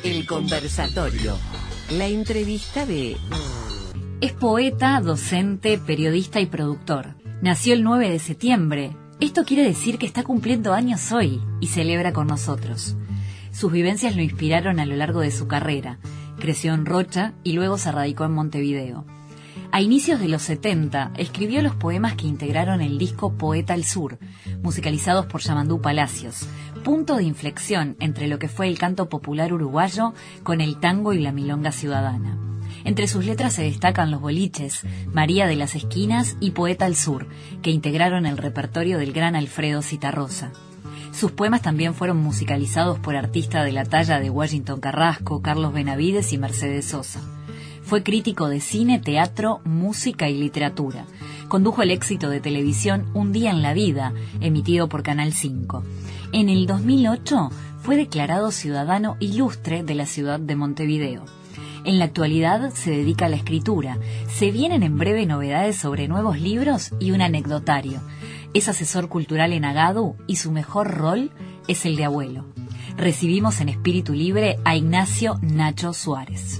El conversatorio. La entrevista de... Es poeta, docente, periodista y productor. Nació el 9 de septiembre. Esto quiere decir que está cumpliendo años hoy y celebra con nosotros. Sus vivencias lo inspiraron a lo largo de su carrera. Creció en Rocha y luego se radicó en Montevideo. A inicios de los 70 escribió los poemas que integraron el disco Poeta al Sur, musicalizados por Yamandú Palacios, punto de inflexión entre lo que fue el canto popular uruguayo con el tango y la milonga ciudadana. Entre sus letras se destacan Los Boliches, María de las Esquinas y Poeta al Sur, que integraron el repertorio del gran Alfredo Citarrosa. Sus poemas también fueron musicalizados por artistas de la talla de Washington Carrasco, Carlos Benavides y Mercedes Sosa. Fue crítico de cine, teatro, música y literatura. Condujo el éxito de televisión Un día en la vida, emitido por Canal 5. En el 2008 fue declarado ciudadano ilustre de la ciudad de Montevideo. En la actualidad se dedica a la escritura. Se vienen en breve novedades sobre nuevos libros y un anecdotario. Es asesor cultural en Agadu y su mejor rol es el de abuelo. Recibimos en espíritu libre a Ignacio Nacho Suárez.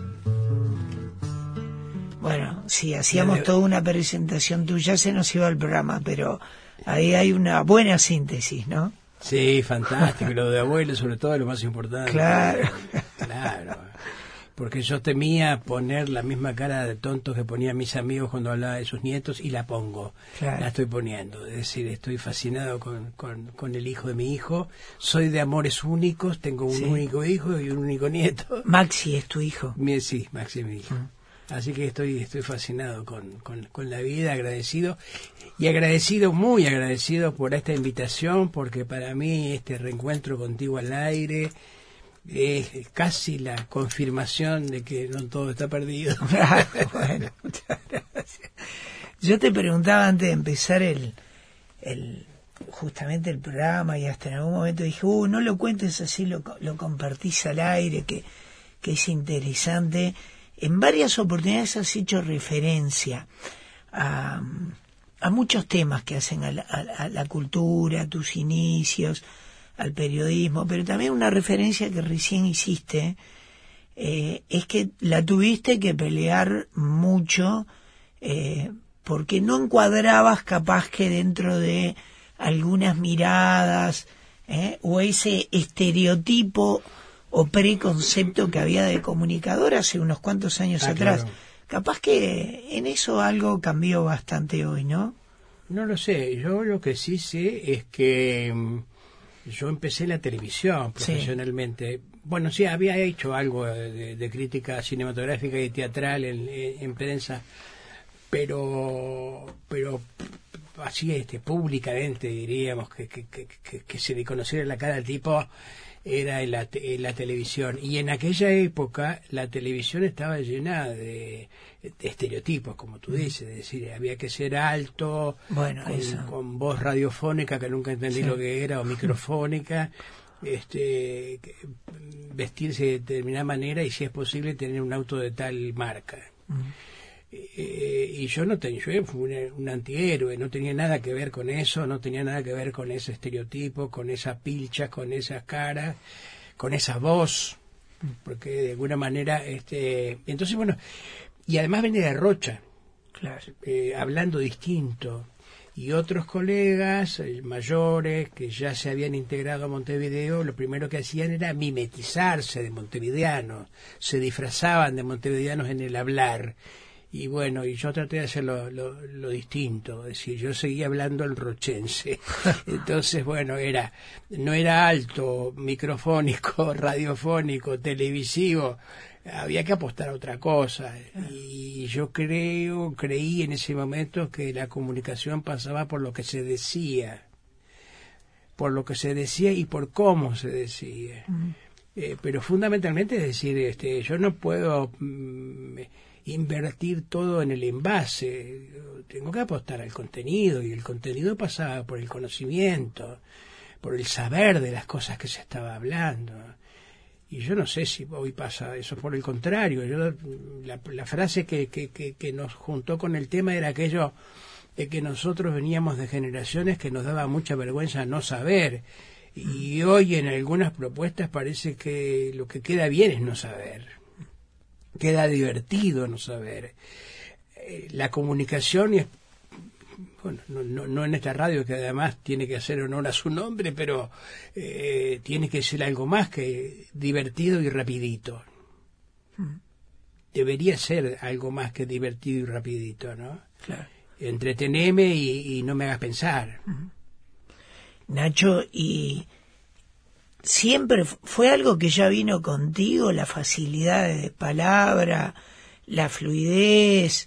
Bueno, si hacíamos toda una presentación tuya se nos iba el programa, pero ahí hay una buena síntesis, ¿no? Sí, fantástico. Lo de abuelo, sobre todo, es lo más importante. Claro. Claro. Porque yo temía poner la misma cara de tonto que ponían mis amigos cuando hablaba de sus nietos, y la pongo. Claro. La estoy poniendo. Es decir, estoy fascinado con el hijo de mi hijo. Soy de amores únicos, tengo un único hijo y un único nieto. Maxi es tu hijo. Sí, Maxi es mi hijo. Así que estoy fascinado con la vida, agradecido, muy agradecido por esta invitación, porque para mí este reencuentro contigo al aire es casi la confirmación de que no todo está perdido. Bueno, muchas gracias. Yo te preguntaba antes de empezar justamente el programa, y hasta en algún momento dije, no lo cuentes así, lo compartís al aire, que es interesante. En varias oportunidades has hecho referencia a muchos temas que hacen a la cultura, a tus inicios, al periodismo, pero también una referencia que recién hiciste es que la tuviste que pelear mucho porque no encuadrabas capaz que dentro de algunas miradas o ese estereotipo o preconcepto que había de comunicador hace unos cuantos años atrás. Claro. Capaz que en eso algo cambió bastante hoy, ¿no? No lo sé. Yo lo que sí sé es que yo empecé la televisión profesionalmente. Sí. Bueno, sí, había hecho algo de crítica cinematográfica y teatral en prensa, pero así públicamente diríamos que se le conociera la cara al tipo era en la televisión. Y en aquella época la televisión estaba llena de estereotipos, como tú dices, es decir, había que ser alto, bueno, con voz radiofónica, que nunca entendí lo que era, o microfónica, vestirse de determinada manera y, si es posible, tener un auto de tal marca. Y yo fui un antihéroe, no tenía nada que ver con eso, no tenía nada que ver con ese estereotipo, con esa pilcha, con esas caras, con esa voz, porque de alguna manera, entonces bueno, y además venía de Rocha, claro, hablando distinto, y otros colegas mayores que ya se habían integrado a Montevideo, lo primero que hacían era mimetizarse de montevideanos, se disfrazaban de montevideanos en el hablar. Y bueno, y yo traté de hacer lo distinto, es decir, yo seguía hablando el rochense. Entonces, bueno, no era alto, microfónico, radiofónico, televisivo, había que apostar a otra cosa. Y yo creí en ese momento que la comunicación pasaba por lo que se decía y por cómo se decía. Pero fundamentalmente, es decir, yo no puedo invertir todo en el envase, tengo que apostar al contenido, y el contenido pasaba por el conocimiento, por el saber de las cosas que se estaba hablando. Y yo no sé si hoy pasa eso, por el contrario. La frase que nos juntó con el tema era aquello de que nosotros veníamos de generaciones que nos daba mucha vergüenza no saber. Y hoy en algunas propuestas parece que lo que queda bien es no saber. Queda divertido no saber. La comunicación es, bueno, no en esta radio, que además tiene que hacer honor a su nombre, pero tiene que ser algo más que divertido y rapidito. Debería ser algo más que divertido y rapidito, ¿no? Claro. Entreteneme y no me hagas pensar. Nacho, y siempre fue algo que ya vino contigo, la facilidad de palabra, la fluidez,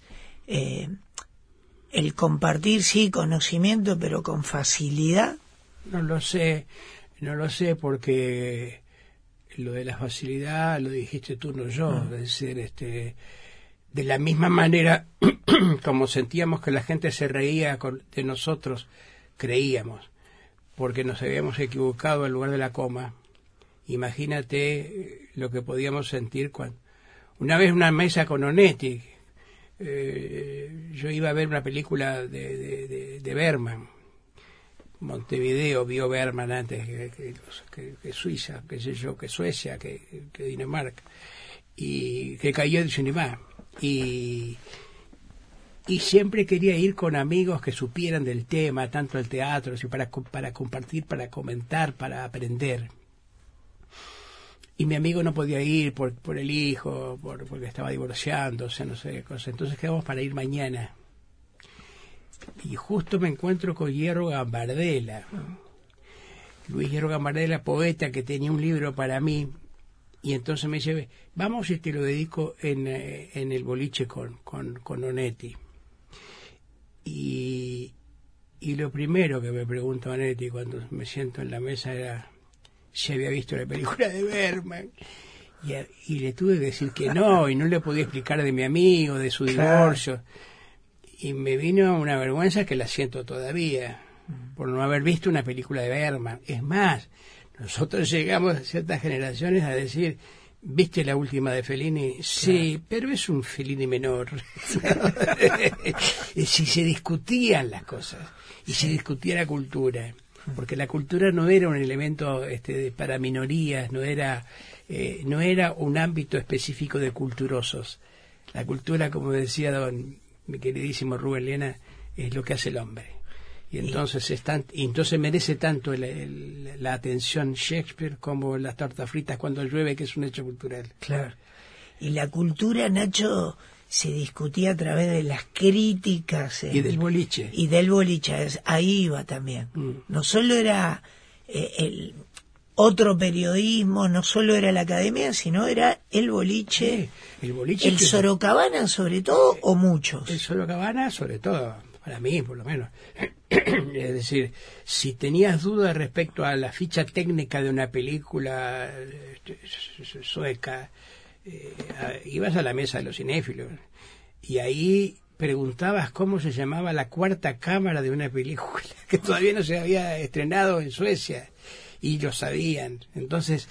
el compartir, sí, conocimiento, pero con facilidad. No lo sé porque lo de la facilidad lo dijiste tú, no yo. Es decir, de la misma manera como sentíamos que la gente se reía de nosotros, creíamos, porque nos habíamos equivocado en lugar de la coma. Imagínate lo que podíamos sentir cuando... Una vez una mesa con Onetti, yo iba a ver una película de Bergman. Montevideo vio Bergman antes que Suiza, qué sé yo, que Suecia, que Dinamarca, y que cayó el cinema. Y siempre quería ir con amigos que supieran del tema, tanto el teatro, para compartir, para comentar, para aprender. Y mi amigo no podía ir por el hijo, porque estaba divorciándose, no sé qué cosa. Entonces quedamos para ir mañana. Y justo me encuentro con Hierro Gambardella. Luis Hierro Gambardella, poeta que tenía un libro para mí. Y entonces me dice, vamos y te lo dedico en el boliche con Onetti. Y lo primero que me preguntó Onetti cuando me siento en la mesa era si había visto la película de Bergman. Y le tuve que decir que no, y no le podía explicar de mi amigo, de su divorcio. Y me vino una vergüenza que la siento todavía, por no haber visto una película de Bergman. Es más, nosotros llegamos a ciertas generaciones a decir, ¿viste la última de Fellini? Sí, pero es un Fellini menor. Si se discutían las cosas, y se discutía la cultura, porque la cultura no era un elemento para minorías, no era un ámbito específico de culturosos. La cultura, como decía mi queridísimo Rubén Liena, es lo que hace el hombre. Y entonces entonces merece tanto la atención Shakespeare como las tortas fritas cuando llueve, que es un hecho cultural. Claro. Y la cultura, Nacho, se discutía a través de las críticas. Y del boliche. Y del boliche, ahí iba también. No solo era el otro periodismo, no solo era la academia, sino era el boliche. Sí, el boliche. El Sorocabana, sobre todo, o muchos. El Sorocabana, sobre todo. Para mí, por lo menos. Es decir, si tenías dudas respecto a la ficha técnica de una película sueca, ibas a la mesa de los cinéfilos y ahí preguntabas cómo se llamaba la cuarta cámara de una película que todavía no se había estrenado en Suecia, y lo sabían. Entonces,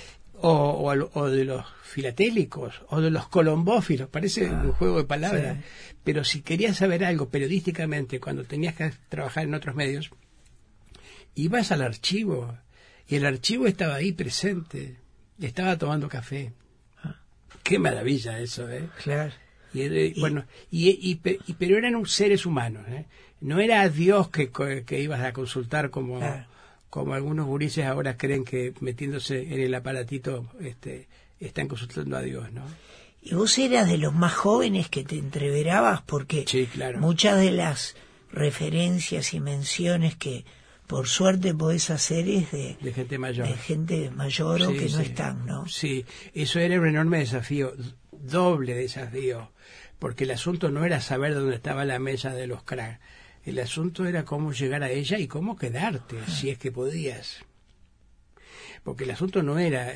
o de los filatélicos, o de los colombófilos, parece un juego de palabras. Sí. Pero si querías saber algo periodísticamente, cuando tenías que trabajar en otros medios, ibas al archivo, y el archivo estaba ahí presente, estaba tomando café. Qué maravilla eso, ¿eh? Claro. Bueno, pero eran seres humanos, ¿eh? No era a Dios que ibas a consultar como algunos gurises ahora creen que metiéndose en el aparatito están consultando a Dios, ¿no? Y vos eras de los más jóvenes que te entreverabas, porque sí, claro, muchas de las referencias y menciones que por suerte podés hacer es de gente mayor. De gente mayor, sí, o que no están, ¿no? Sí, eso era un enorme desafío, doble desafío, porque el asunto no era saber dónde estaba la mesa de los cracks, el asunto era cómo llegar a ella y cómo quedarte, si es que podías. Porque el asunto no era...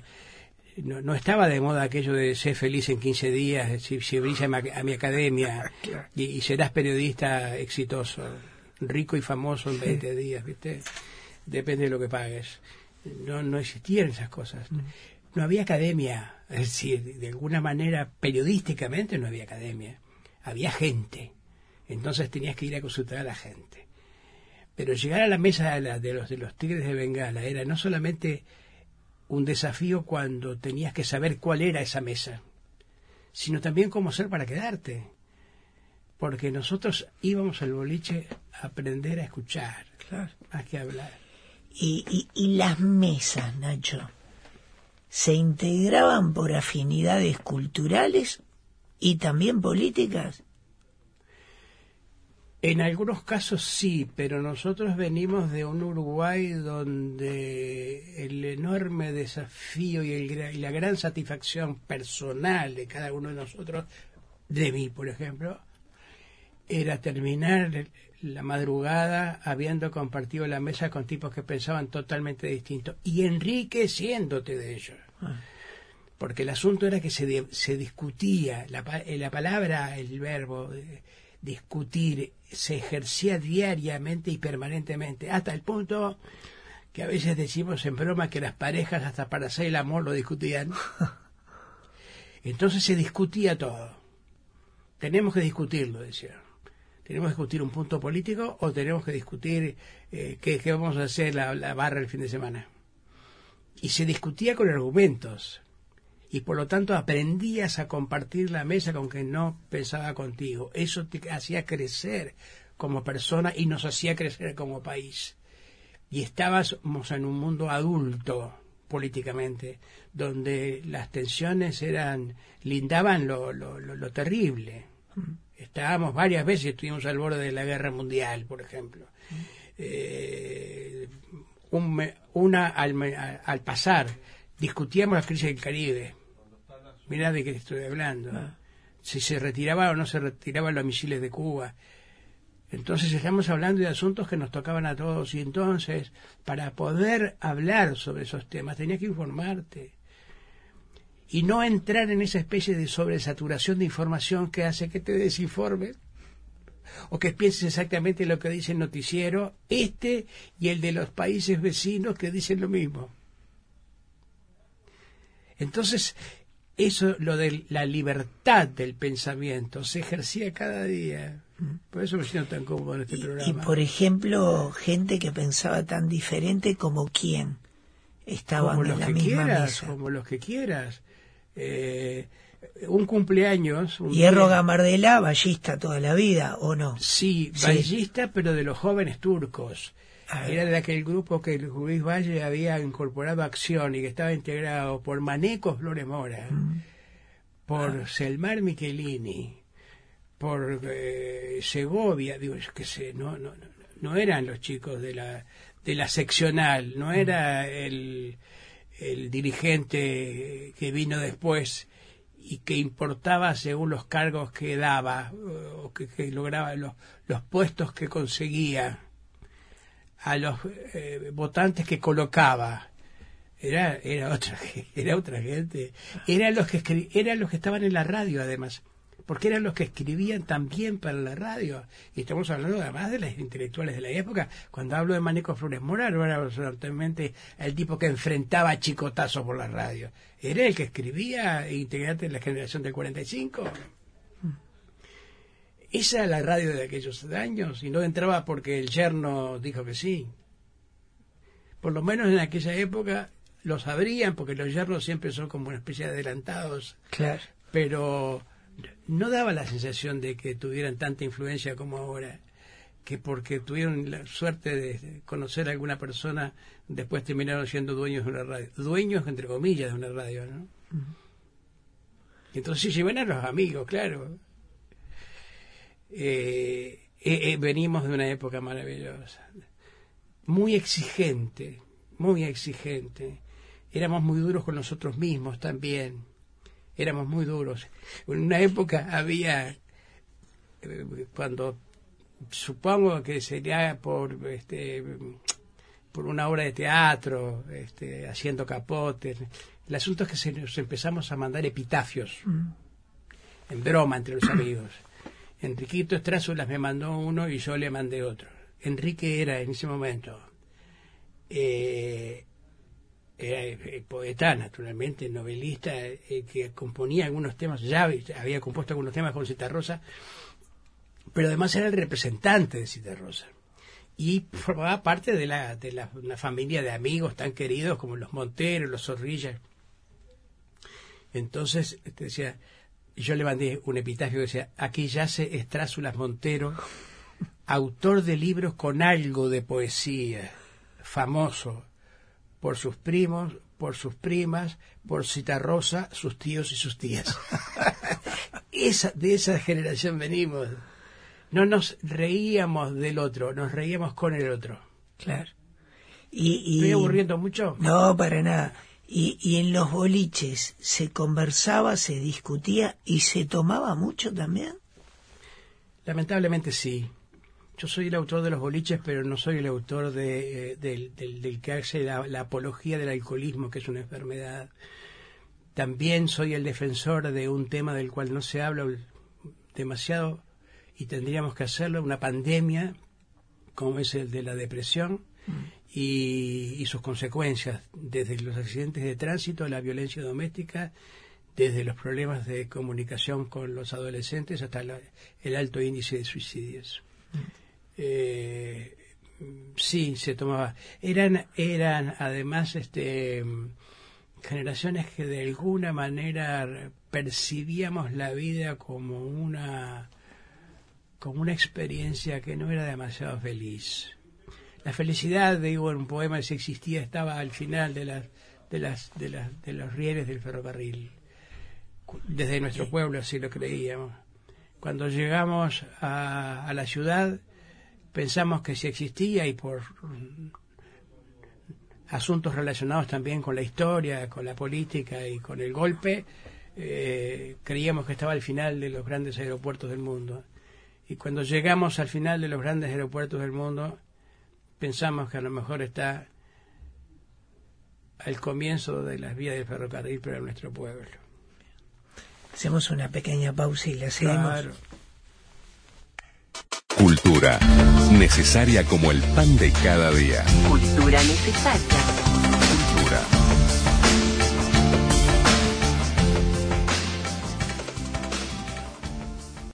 No estaba de moda aquello de ser feliz en 15 días, si brilla a mi academia y serás periodista exitoso, rico y famoso en 20 días, ¿viste? Depende de lo que pagues. No existían esas cosas. No había academia, es decir, de alguna manera periodísticamente no había academia. Había gente. Entonces tenías que ir a consultar a la gente. Pero llegar a la mesa de los Tigres de Bengala era no solamente un desafío cuando tenías que saber cuál era esa mesa, sino también cómo hacer para quedarte. Porque nosotros íbamos al boliche a aprender a escuchar, Claro. más que hablar. Y las mesas, Nacho, ¿se integraban por afinidades culturales y también políticas? En algunos casos sí, pero nosotros venimos de un Uruguay donde el enorme desafío y la gran satisfacción personal de cada uno de nosotros, de mí por ejemplo, era terminar la madrugada habiendo compartido la mesa con tipos que pensaban totalmente distinto y enriqueciéndote de ellos. Porque el asunto era que se discutía, la palabra, el verbo discutir, se ejercía diariamente y permanentemente, hasta el punto que a veces decimos en broma que las parejas hasta para hacer el amor lo discutían. Entonces se discutía todo. Tenemos que discutirlo, decían. ¿Tenemos que discutir un punto político o tenemos que discutir qué vamos a hacer la barra el fin de semana? Y se discutía con argumentos. Y por lo tanto aprendías a compartir la mesa con quien no pensaba contigo. Eso te hacía crecer como persona y nos hacía crecer como país. Y estábamos en un mundo adulto políticamente, donde las tensiones lindaban lo terrible. Estábamos varias veces, estuvimos al borde de la guerra mundial, por ejemplo. Al pasar, discutíamos la crisis del Caribe. Mirá de qué estoy hablando. Si se retiraba o no se retiraban los misiles de Cuba. Entonces estamos hablando de asuntos que nos tocaban a todos. Y entonces, para poder hablar sobre esos temas, tenías que informarte. Y no entrar en esa especie de sobresaturación de información que hace que te desinformes. O que pienses exactamente lo que dice el noticiero, y el de los países vecinos que dicen lo mismo. Entonces, eso, lo de la libertad del pensamiento, se ejercía cada día. Por eso me siento tan cómodo en este programa. Y, por ejemplo, gente que pensaba tan diferente como quién estaban como en los la que misma quieras, mesa. como los que quieras. Un cumpleaños... Hierro Gambardella, ballista toda la vida, ¿o no? Sí, ballista, pero de los jóvenes turcos. Era de aquel grupo que Luis Valle había incorporado a Acción y que estaba integrado por Maneco Flores Mora, por Selmar Michelini, por Segovia, digo, yo qué sé, no eran los chicos de la seccional, no era el dirigente que vino después y que importaba según los cargos que daba o que lograba los puestos que conseguía, a los votantes que colocaba. Era otra gente. Eran los que estaban en la radio, además, porque eran los que escribían también para la radio. Y estamos hablando además de las intelectuales de la época. Cuando hablo de Maneco Flores Mora, no era absolutamente el tipo que enfrentaba chicotazos por la radio. Era el que escribía, integrante de la generación del 45. Esa era la radio de aquellos años, y no entraba porque el yerno dijo que sí. Por lo menos en aquella época lo sabrían, porque los yernos siempre son como una especie de adelantados. Claro. Pero no daba la sensación de que tuvieran tanta influencia como ahora, que porque tuvieron la suerte de conocer a alguna persona, después terminaron siendo dueños de una radio. Dueños, entre comillas, de una radio, ¿no? Entonces sí, llevan a los amigos, claro. Venimos de una época maravillosa, muy exigente, éramos muy duros con nosotros mismos también, éramos muy duros. En una época había, cuando supongo que sería por una obra de teatro, haciendo capotes, el asunto es que nos empezamos a mandar epitafios en broma entre los amigos. Enriquito Estrázulas me mandó uno y yo le mandé otro. Enrique era en ese momento era poeta, naturalmente, novelista, que componía algunos temas, ya había compuesto algunos temas con Citarrosa, pero además era el representante de Citarrosa. y formaba parte de una familia de amigos tan queridos como los Monteros, los Zorrilla. Entonces decía, yo le mandé un epitafio que decía: aquí yace Estrázulas Montero, autor de libros con algo de poesía, famoso por sus primos, por sus primas, por Citarrosa, sus tíos y sus tías. De esa generación venimos. No nos reíamos del otro, nos reíamos con el otro. Claro. ¿Estoy aburriendo mucho? No, para nada. Y en los boliches se conversaba, se discutía y se tomaba mucho también. Lamentablemente sí. Yo soy el autor de los boliches, pero no soy el autor del que hace la apología del alcoholismo, que es una enfermedad. También soy el defensor de un tema del cual no se habla demasiado y tendríamos que hacerlo, una pandemia como es el de la depresión y sus consecuencias, desde los accidentes de tránsito, la violencia doméstica, desde los problemas de comunicación con los adolescentes hasta el alto índice de suicidios. Sí, se tomaba. Eran además generaciones que de alguna manera percibíamos la vida como una experiencia que no era demasiado feliz. La felicidad, digo en un poema, si existía, estaba al final de los rieles del ferrocarril. Desde nuestro pueblo así lo creíamos. Cuando llegamos a la ciudad pensamos que sí existía, y por asuntos relacionados también con la historia, con la política y con el golpe, creíamos que estaba al final de los grandes aeropuertos del mundo. Y cuando llegamos al final de los grandes aeropuertos del mundo, pensamos que a lo mejor está al comienzo de las vías del ferrocarril para nuestro pueblo. Hacemos una pequeña pausa y la seguimos. Claro. Cultura, necesaria como el pan de cada día. Cultura necesaria.